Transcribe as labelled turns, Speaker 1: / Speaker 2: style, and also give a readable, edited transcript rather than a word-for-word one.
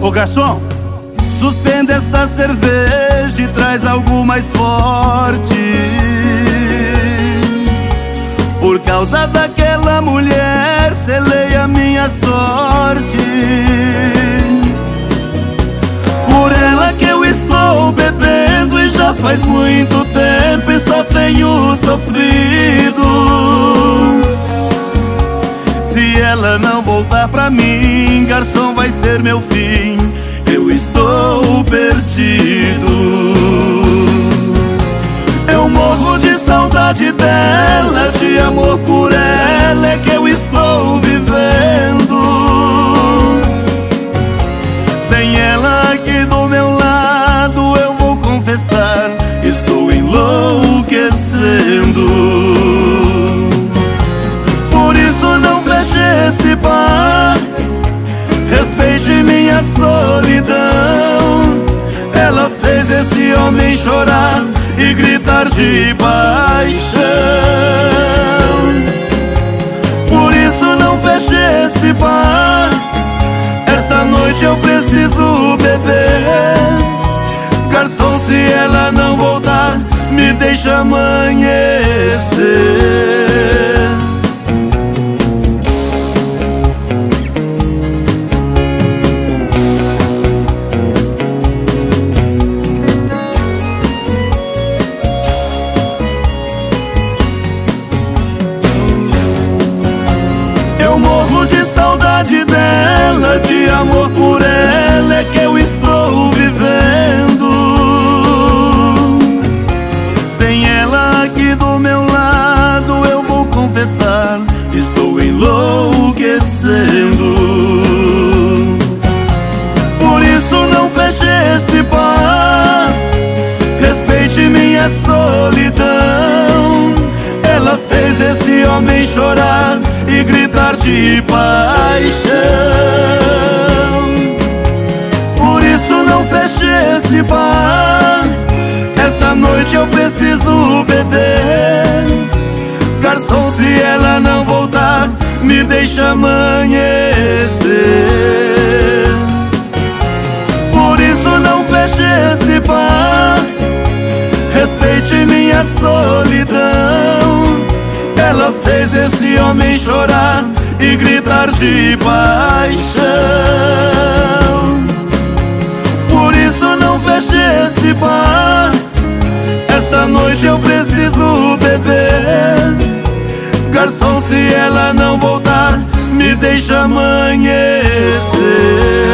Speaker 1: Ô garçom, suspenda esta cerveja e traz algo mais forte. Por causa daquela mulher, selei a minha sorte. Por ela que eu estou bebendo e já faz muito tempo e só tenho sofrido. Se ela não voltar pra mim, garçom, vai ser meu fim. Eu estou perdido. Eu morro de saudade dela, de amor por ela é que eu estou vivendo. Sem ela aqui do meu lado, eu vou confessar, estou enlouquecendo. Por isso não feche esse bar, respeite minha solidão. Ela fez esse homem chorar e gritar de paixão. Por isso não feche esse bar, essa noite eu preciso beber. Garçom, se ela não voltar, me deixa amanhecer. Eu morro de saudade dela, de amor por ela é que eu estou vivendo. Sem ela aqui do meu lado, eu vou confessar, estou enlouquecendo. Por isso não feche esse bar, respeite minha solidão. Ela fez esse homem chorar e gritar de paixão. Por isso não feche esse bar, essa noite eu preciso beber. Garçom, se ela não voltar, me deixa amanhecer. Por isso não feche esse bar, respeite minha solidão. Ela fez esse homem chorar e gritar de paixão. Por isso não feche esse bar, essa noite eu preciso beber. Garçom, se ela não voltar, me deixa amanhecer.